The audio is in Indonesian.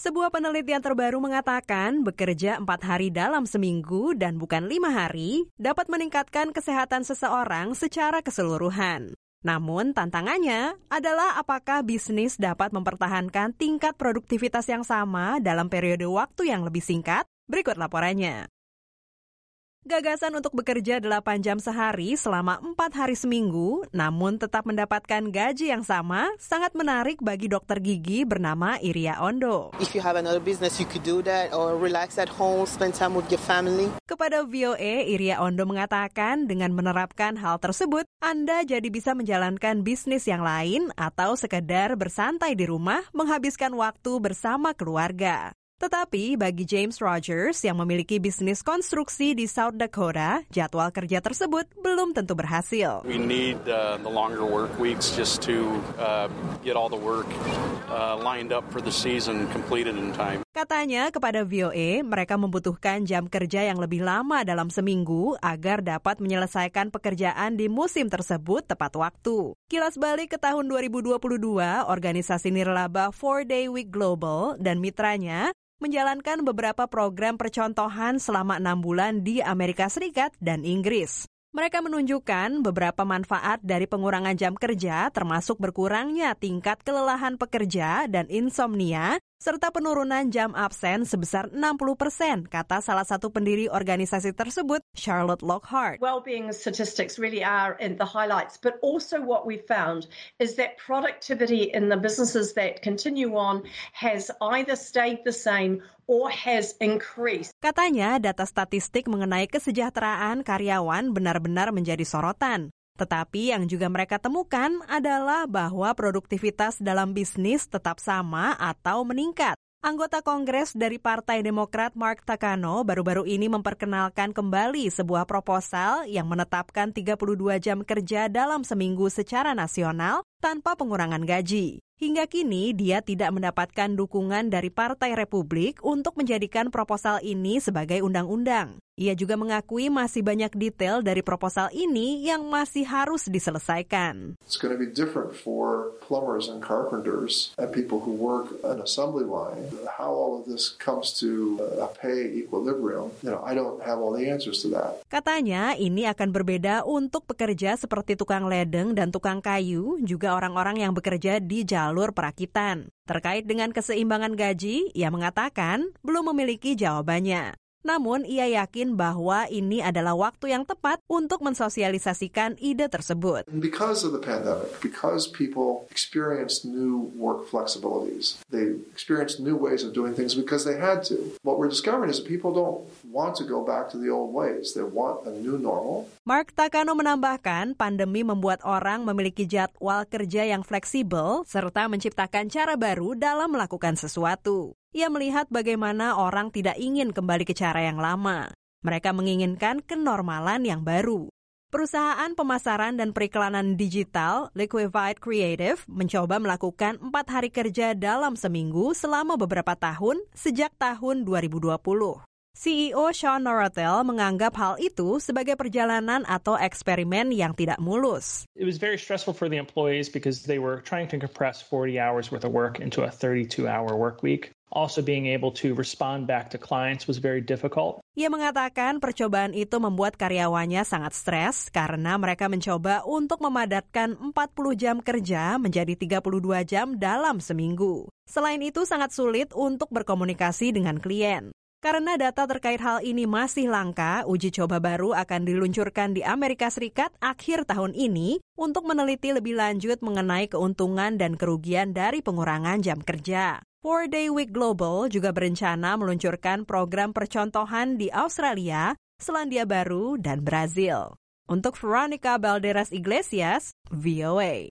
Sebuah penelitian terbaru mengatakan bekerja 4 hari dalam seminggu dan bukan 5 hari dapat meningkatkan kesehatan seseorang secara keseluruhan. Namun tantangannya adalah apakah bisnis dapat mempertahankan tingkat produktivitas yang sama dalam periode waktu yang lebih singkat? Berikut laporannya. Gagasan untuk bekerja 8 jam sehari selama 4 hari seminggu, namun tetap mendapatkan gaji yang sama, sangat menarik bagi dokter gigi bernama Iria Ondo. If you have another business, you could do that or relax at home, spend time with your family. Kepada VOA, Iria Ondo mengatakan dengan menerapkan hal tersebut, Anda jadi bisa menjalankan bisnis yang lain atau sekedar bersantai di rumah, menghabiskan waktu bersama keluarga. Tetapi bagi James Rogers yang memiliki bisnis konstruksi di South Dakota, jadwal kerja tersebut belum tentu berhasil. We need the longer work weeks just to get all the work lined up for the season completed in time. Katanya kepada VOA, mereka membutuhkan jam kerja yang lebih lama dalam seminggu agar dapat menyelesaikan pekerjaan di musim tersebut tepat waktu. Kilas balik ke tahun 2022, organisasi nirlaba 4-Day Week Global dan mitranya menjalankan beberapa program percontohan selama 6 bulan di Amerika Serikat dan Inggris. Mereka menunjukkan beberapa manfaat dari pengurangan jam kerja, termasuk berkurangnya tingkat kelelahan pekerja dan insomnia, serta penurunan jam absen sebesar 60%, kata salah satu pendiri organisasi tersebut, Charlotte Lockhart. Wellbeing statistics really are in the highlights, but also what we found is that productivity in the businesses that continue on has either stayed the same or has increased. Katanya data statistik mengenai kesejahteraan karyawan benar-benar menjadi sorotan. Tetapi yang juga mereka temukan adalah bahwa produktivitas dalam bisnis tetap sama atau meningkat. Anggota Kongres dari Partai Demokrat Mark Takano baru-baru ini memperkenalkan kembali sebuah proposal yang menetapkan 32 jam kerja dalam seminggu secara nasional tanpa pengurangan gaji. Hingga kini dia tidak mendapatkan dukungan dari Partai Republik untuk menjadikan proposal ini sebagai undang-undang. Ia juga mengakui masih banyak detail dari proposal ini yang masih harus diselesaikan. It's going to be different for plumbers and carpenters and people who work an assembly line. How all of this comes to a pay equilibrium, I don't have all the answers to that. Katanya ini akan berbeda untuk pekerja seperti tukang ledeng dan tukang kayu, juga orang-orang yang bekerja di jalur perakitan. Terkait dengan keseimbangan gaji, ia mengatakan belum memiliki jawabannya. Namun, ia yakin bahwa ini adalah waktu yang tepat untuk mensosialisasikan ide tersebut. Because of the pandemic, because people experienced new work flexibilities, they experienced new ways of doing things because they had to. What we're discovering is that people don't want to go back to the old ways. They want a new normal. Mark Takano menambahkan, pandemi membuat orang memiliki jadwal kerja yang fleksibel serta menciptakan cara baru dalam melakukan sesuatu. Ia melihat bagaimana orang tidak ingin kembali ke cara yang lama. Mereka menginginkan kenormalan yang baru. Perusahaan pemasaran dan periklanan digital, Liquify Creative, mencoba melakukan 4 hari kerja dalam seminggu selama beberapa tahun sejak tahun 2020. CEO Sean Norrell menganggap hal itu sebagai perjalanan atau eksperimen yang tidak mulus. It was very stressful for the employees because they were trying to compress 40 hours worth of work into a 32-hour work week. Also being able to respond back to clients was very difficult. Ia mengatakan percobaan itu membuat karyawannya sangat stres karena mereka mencoba untuk memadatkan 40 jam kerja menjadi 32 jam dalam seminggu. Selain itu sangat sulit untuk berkomunikasi dengan klien. Karena data terkait hal ini masih langka, uji coba baru akan diluncurkan di Amerika Serikat akhir tahun ini untuk meneliti lebih lanjut mengenai keuntungan dan kerugian dari pengurangan jam kerja. 4-Day Week Global juga berencana meluncurkan program percontohan di Australia, Selandia Baru, dan Brazil. Untuk Veronica Balderas Iglesias, VOA.